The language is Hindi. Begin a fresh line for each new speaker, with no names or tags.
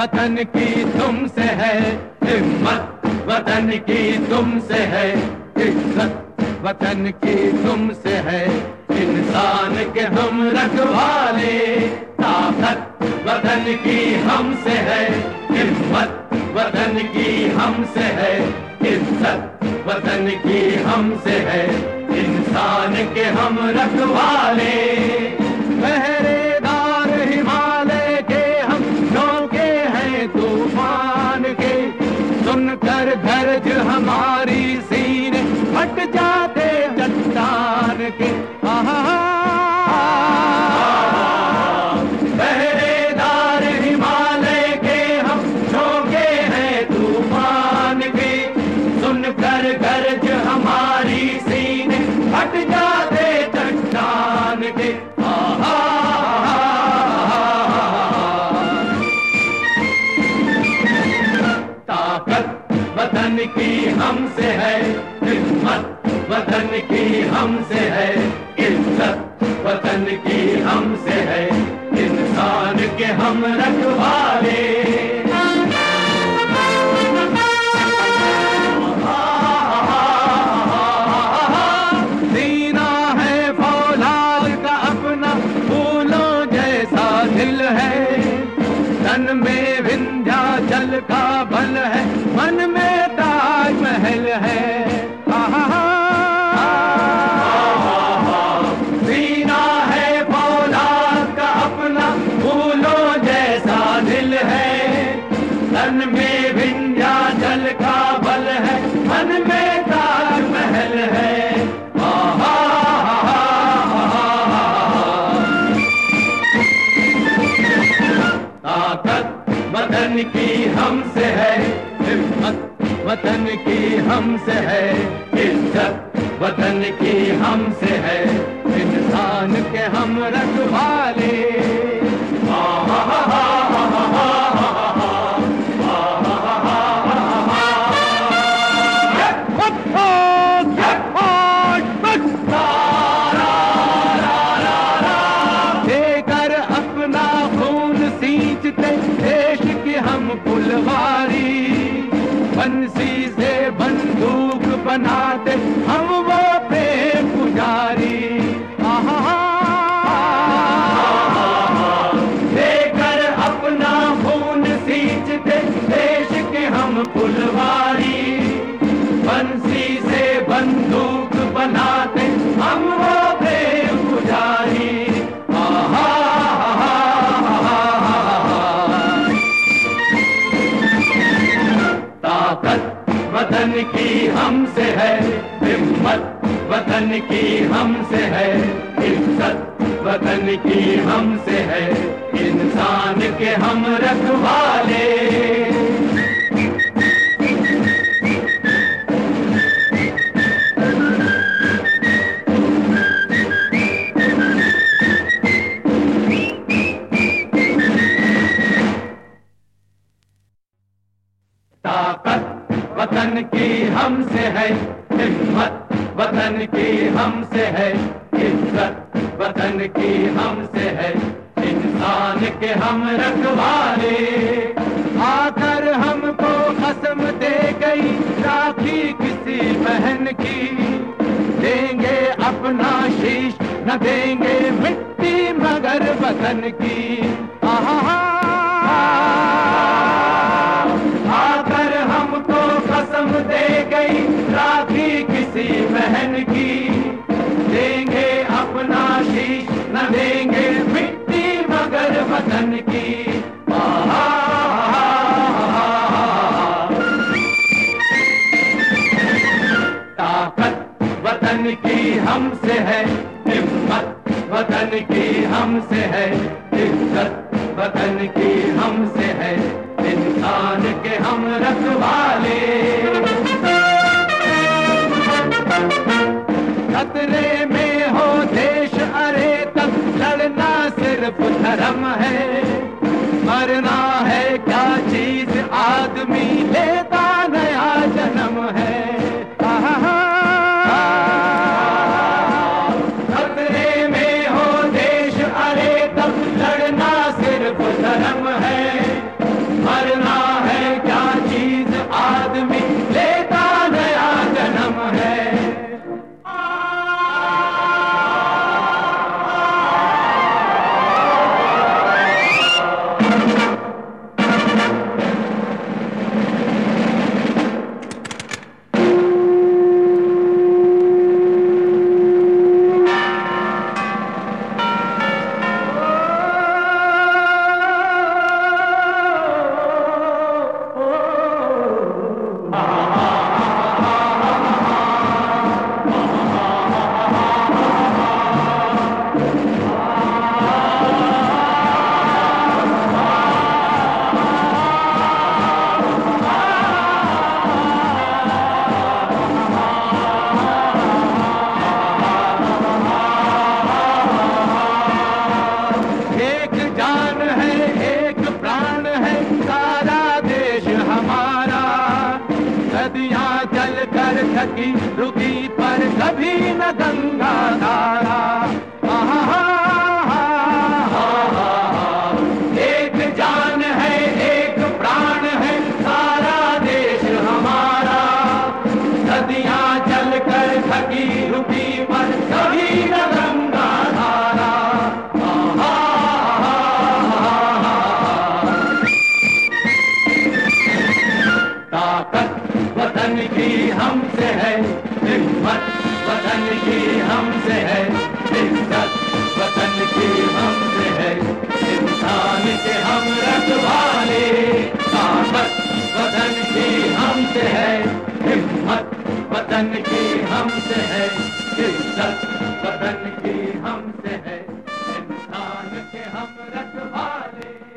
वतन की तुमसे है हिम्मत, वतन की तुमसे है इज्जत, वतन की तुमसे है इंसान के हम रखवाले। ताकत वतन की हमसे है हिम्मत, वतन की हमसे है इज्जत, वतन की हमसे है इंसान के हम रखवाले। पहरेदार हिमालय के हम झोंके हैं तूफान के, सुनकर गरज हमारी सीने फट जाते चट्टान के। पहरेदार हिमालय के हम झोंके हैं तूफान के, सुनकर गरज हमारी सीने फट जाते चट्टान के। ताकत वतन की हमसे है हिम्मत, वतन की हमसे है इज्जत, वतन की हमसे है इंसान के हम रखवाले। सीना है फौलाद का अपना फूलों जैसा दिल है, तन में विंध्याचल का बल है, मन में ताजमहल है। सीना है फौलाद का अपना फूलों जैसा दिल है, तन में विंध्याचल का बल है, मन में ताजमहल है। ताकत वतन की हमसे है हिम्मत, वतन की हमसे है इज्जत, वतन की हमसे है इंसान के हम रखवाले। देकर अपना खून सींचते देश की हम फुलवारी, बंसी से बंदूक बनाते हम वो प्रेम पुजारी। देकर अपना खून सींचते देश के हम फुलवारी, बंसी से बंदूक बनाते हम वो प्रेम पुजारी। ताकत वतन की हमसे है हिम्मत, वतन की हमसे है इज्जत, वतन की हमसे है इंसान के हम रखवाले। ताकत वतन की हमसे है हिम्मत, वतन की हमसे है इज्जत, वतन की हमसे है इंसान के हम रखवाले। आकर हमको कसम दे गई राखी किसी बहन की, देंगे अपना शीश न देंगे मिट्टी मगर वतन की। आकर हमको कसम दे गई राखी किसी बहन की, देंगे अपना शीश न देंगे मिट्टी मगर वतन की। ताकत वतन की हमसे है हिम्मत, वतन की हमसे है इज्जत, वतन की हमसे है इंसान के हम रखवाले। खतरे में हो देश अरे तब लड़ना सिर्फ धर्म है, मरना है क्या चीज आदमी लेता नया जन्म है। खतरे में हो देश अरे तब लड़ना सिर्फ धर्म है, थकी रुकी पर कभी न गंगा धारा। एक जान है एक प्राण है सारा देश हमारा, नदियां चलकर थकी रुकी पर कभी न गंगा धारा। ताकत वतन की हमसे है, हिम्मत वतन की हमसे है, इज्जत वतन की हमसे है, इंसान के हम रखवाले। ताकत वतन की हमसे है, हिम्मत वतन की हमसे है, इज्जत वतन की हमसे है, इंसान के हम रखवाले।